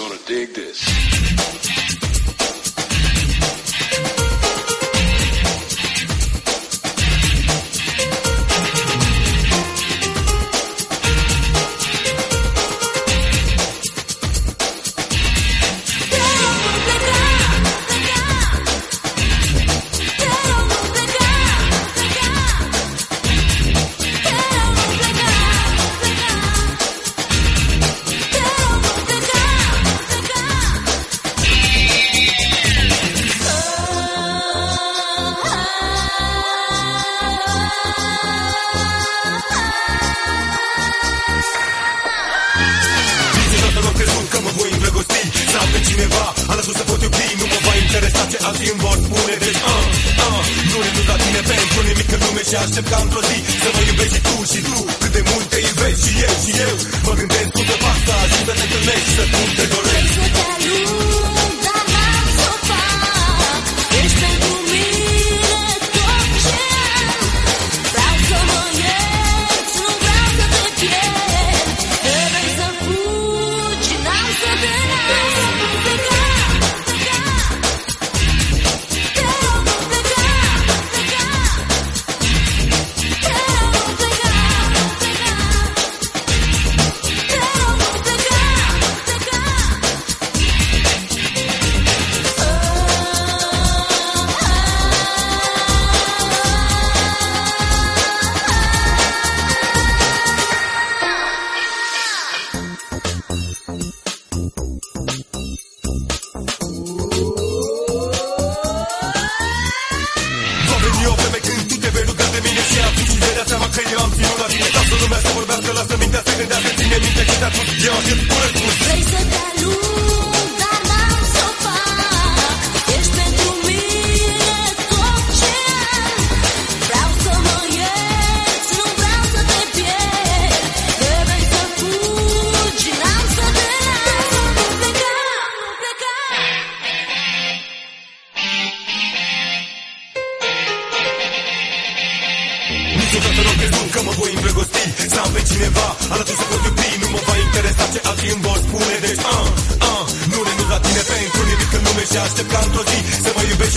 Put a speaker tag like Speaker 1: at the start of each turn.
Speaker 1: gonna dig this.
Speaker 2: Cineva alături să pot iubi, nu mă va interesa ce alții îmi vor spune. Deci, nu renunț la tine pentru nimic în lume și aștept ca într-o zi să mă iubești și tu, cât de mult te iubești și eu mă gândesc cum să fac să ajung să te întâlnești, să tu te dorești.
Speaker 3: Vrei să te alung, dar n-am să o fac. Ești pentru mine tot ce am. Vreau să mă ierți, nu vreau să te pierd. Trebuie să fugi, n-am să te las. Vrei să te alung, dar n-am să o fac. Ești pentru mine tot ce am. Vreau să mă ierți, nu vreau să te pierd. Trebuie să fugi, n-am să te las. Nu pleca, nu pleca.
Speaker 2: Niciodată nu crezut că mă voi îndrăgosti, să am pe cineva alături să pot iubi, nu mă va interesa ce alții îmi vor spune. Deci, nu renunț la tine pentru nimic în lume și aștept ca într-o zi să mă iubești